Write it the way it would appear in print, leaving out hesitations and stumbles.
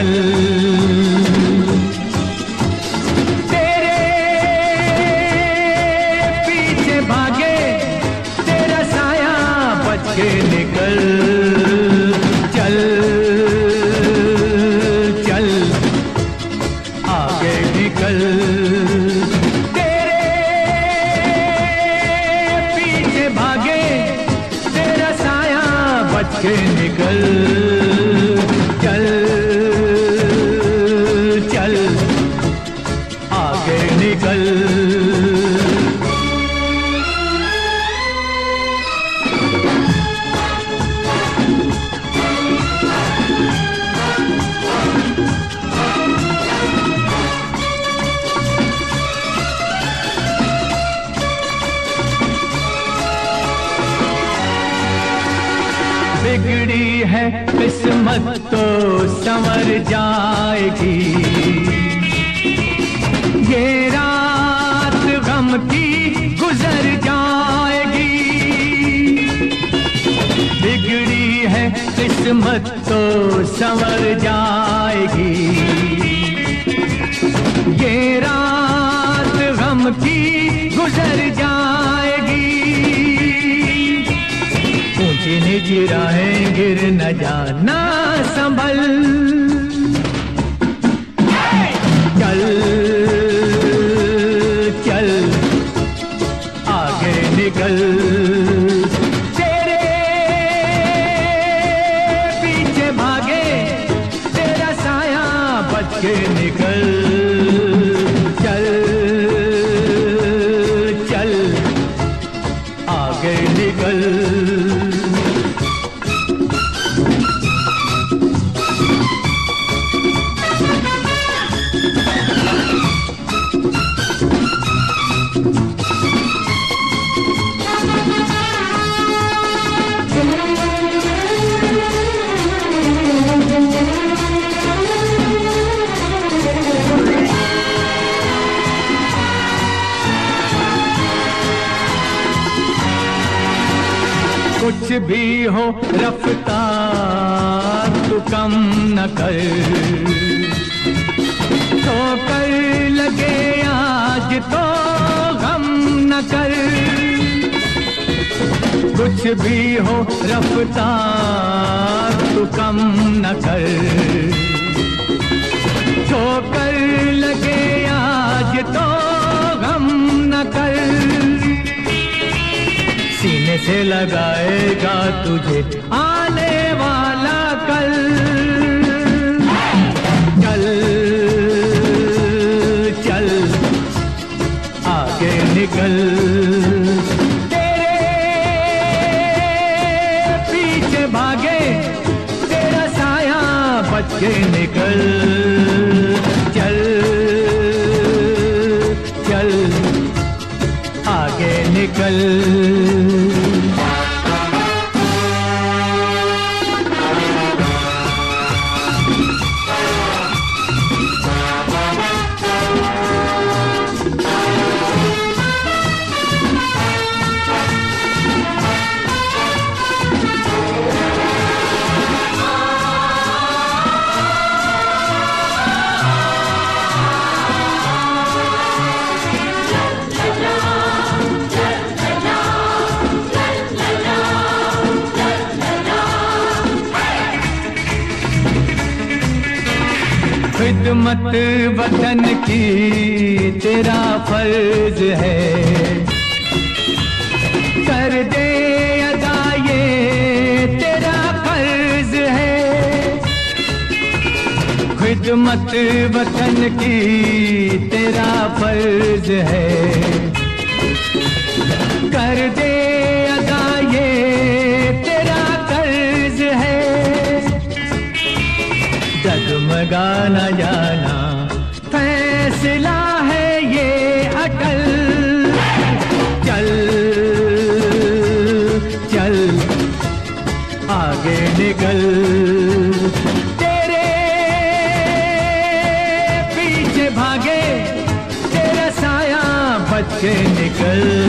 निकल। तेरे पीछे भागे तेरा साया बच के निकल। चल चल आगे निकल। तेरे पीछे भागे तेरा साया बच के निकल। चल चल आगे निकल। बिगड़ी है किस्मत तो संवर जाएगी। ये रात गम की गुजर जाएगी। बिगड़ी है किस्मत तो संवर जाएगी। ये रात गम की गुजर जाएगी। ऊंची नीची राहें गिर न जाना संभल। चल चल आगे निकल। तेरे पीछे भागे तेरा साया बच के निकल। चल चल आगे निकल। कुछ भी हो रफ्तार तू कम न कर। ठोकर लगे आज तो गम न कर। कुछ भी हो रफ्तार तू कम न कर। ठोकर लगे आज तो गम न कर। सीने से लगाएगा तुझे आने वाला कल। चल चल आगे निकल। तेरे पीछे भागे तेरा साया बच के निकल। चल चल आगे निकल। खिदमत वतन की तेरा फर्ज है। कर दे अदा ये तेरा फर्ज है। खिदमत वतन की तेरा फर्ज है। कर दे अदा ये तेरा कर्ज है। डगमगा न जाना फैसला है ये अटल। चल चल आगे निकल। तेरे पीछे भागे तेरा साया बच के निकल।